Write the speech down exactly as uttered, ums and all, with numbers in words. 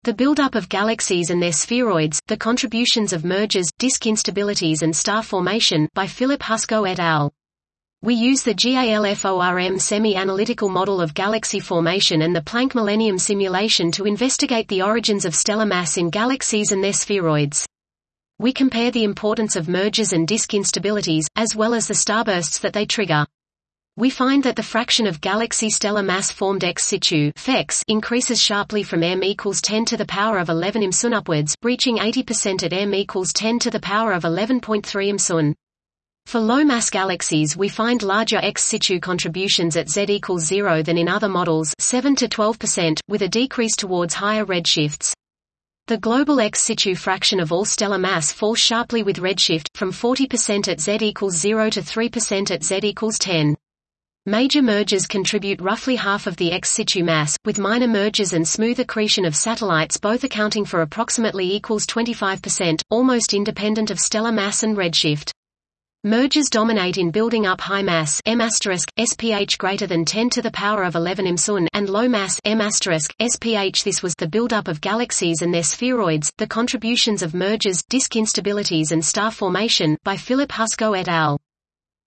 The buildup of galaxies and their spheroids, the contributions of mergers, disk instabilities and star formation, by Philip Husko et al. We use the GALFORM semi-analytical model of galaxy formation and the Planck Millennium simulation to investigate the origins of stellar mass in galaxies and their spheroids. We compare the importance of mergers and disk instabilities, as well as the starbursts that they trigger. We find that the fraction of galaxy stellar mass formed ex situ F E X increases sharply from m equals ten to the power of eleven imsun upwards, reaching eighty percent at m equals ten to the power of eleven point three imsun. For low-mass galaxies we find larger ex situ contributions at z equals zero than in other models, seven to twelve percent, with a decrease towards higher redshifts. The global ex situ fraction of all stellar mass falls sharply with redshift, from forty percent at z equals zero to three percent at z equals ten. Major mergers contribute roughly half of the ex situ mass, with minor mergers and smooth accretion of satellites both accounting for approximately equals twenty-five percent, almost independent of stellar mass and redshift. Mergers dominate in building up high mass M asterisk, S P H greater than ten to the power of eleven imsun and low mass M asterisk, S P H. This was the buildup of galaxies and their spheroids, the contributions of mergers, disk instabilities and star formation, by Philip Husko et al.